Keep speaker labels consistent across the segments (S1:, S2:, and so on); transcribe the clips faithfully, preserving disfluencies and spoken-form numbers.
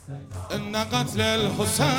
S1: ان قتل الحسین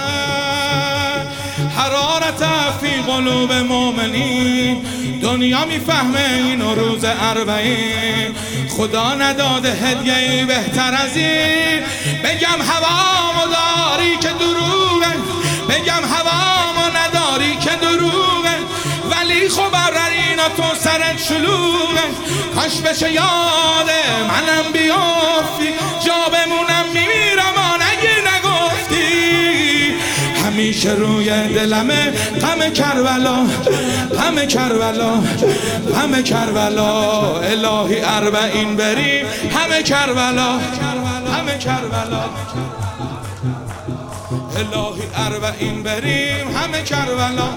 S1: حرارت فی قلوب مؤمنین. دنیا میفهمه این روز اربعین، خدا نداده هدیه‌ای بهتر از این. بگم هوامو داری که دروغه، بگم هوامو نداری که دروغه، ولی خب اینا تو سرت شلوغه. کاش بشه یاده منم بیافتی، جا بمونم میمیرم آنگه نگفتی. همیشه روی دلمه غم کربلا، غم کربلا، غم کربلا. الهی اربعین بریم همه کربلا، همه کربلا. الهی اربعین بریم همه کربلا.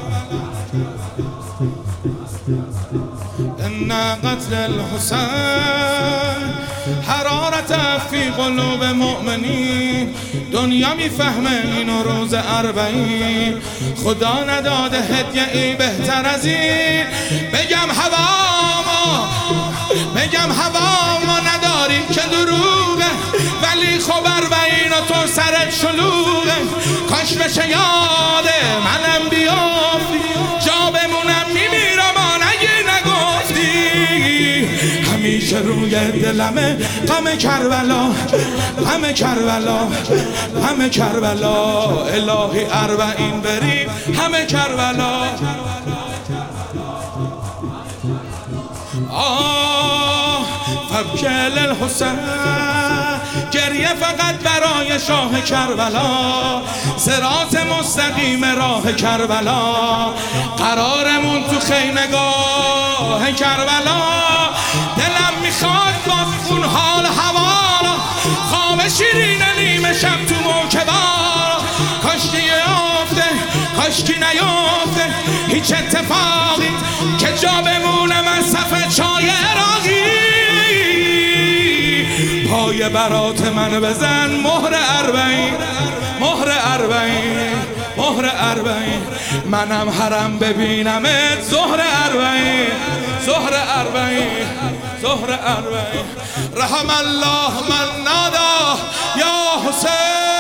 S1: ان قتل الحسین حرارت فی قلوب مؤمنین. دنیا میفهمه این روز اربعین، خدا نداده هدیه‌ای بهتر از این. بگم هوامو، بگم هوامو نداری که دروغه، ولی خب اربعین و تو سرت شلوغه. کاش بشه یاده منم بیافتی، جا بمونم میمیرم آنگه نگفتی. همیشه روی دلمه غم کربلا، غم کربلا، غم کربلا. الهی اربعین بریم همه کربلا. آه فبکل الحسین، گریه فقط برای شاه کربلا. صراط مستقیم راه کربلا، قرارمون تو خیمگاه کربلا. دلم میخواد باز خون حال هوا، خواب شیرین نیمه شب تو موکبا. کاشکی یافته، کاشکی نیافته هیچ اتفاقی، که جا بمونم از صف چای عراقی. پای برات من بزن مهر اربعین، مهر اربعین، مهر اربعین. منم حرم ببینمت ظهر اربعین، ظهر اربعین، ظهر اربعین. رحم الله من نادا یا حسین.